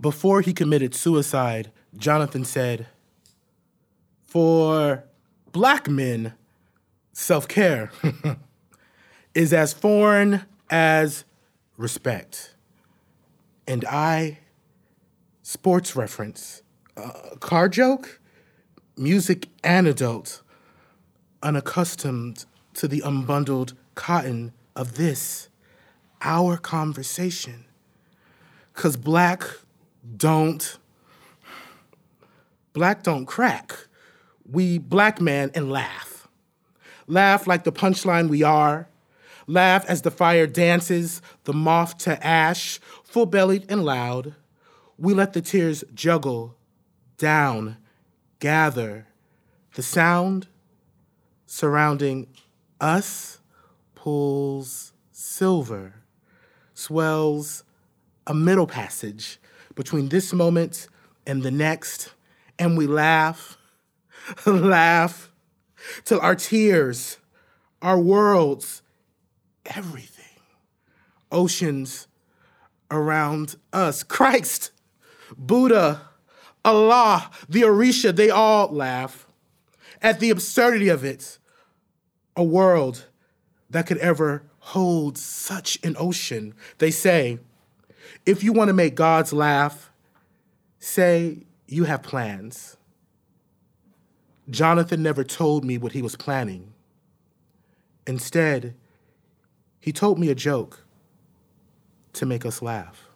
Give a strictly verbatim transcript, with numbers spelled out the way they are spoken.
Before he committed suicide, Jonathan said, "For black men, self-care is as foreign as respect." And I, sports reference, uh, car joke, music anecdote, unaccustomed to the unbundled cotton of this, our conversation. 'Cause black don't, black don't crack. We black man and laugh. Laugh like the punchline we are. Laugh as the fire dances, the moth to ash, full-bellied and loud. We let the tears juggle, down, gather. The sound surrounding us pulls silver, swells a middle passage between this moment and the next, and we laugh, laugh, till our tears, our worlds, everything, oceans around us, Christ, Buddha, Allah, the Orisha, they all laugh at the absurdity of it. A world that could ever hold such an ocean. They say, if you want to make gods laugh, say you have plans. Jonathan never told me what he was planning. Instead, he told me a joke to make us laugh.